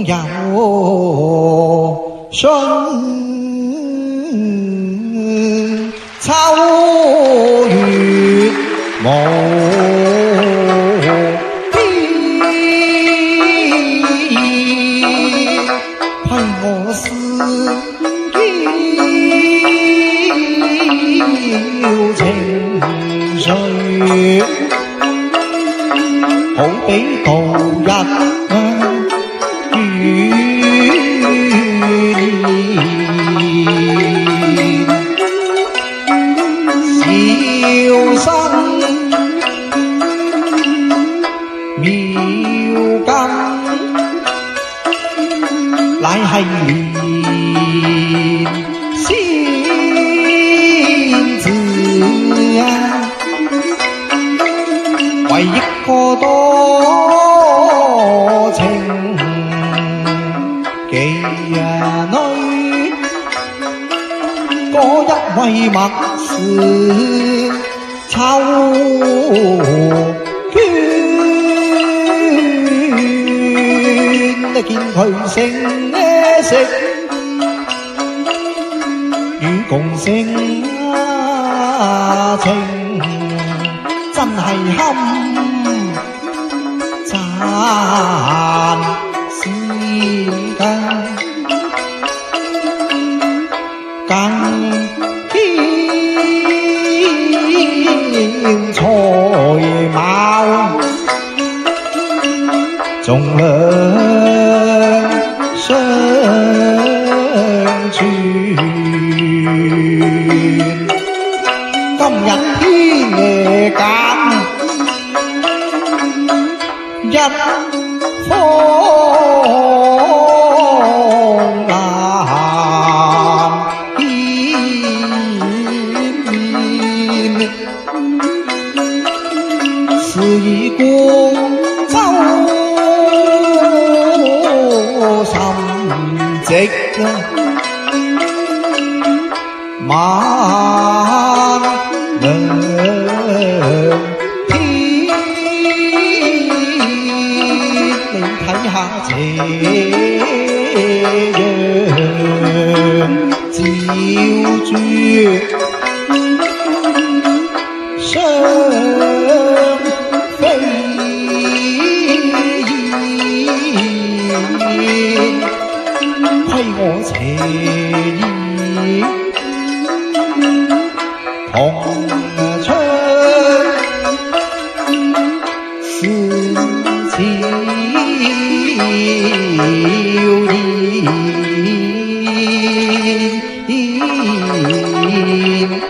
有春秋月無邊，虧我思嬌情緒，好比渡日月年，笑聲妙根，乃係仙子啊！為一個多情妓女，嗰一位默是秋娟，見佢成色與共聲情，真係堪讚是㗎，更添才貌，仲兩相傳。今日天夜間一方難見面，是以廣州甚值萬良天，你睇下這樣照住雙飛燕，虧我邪意同窗是悄然。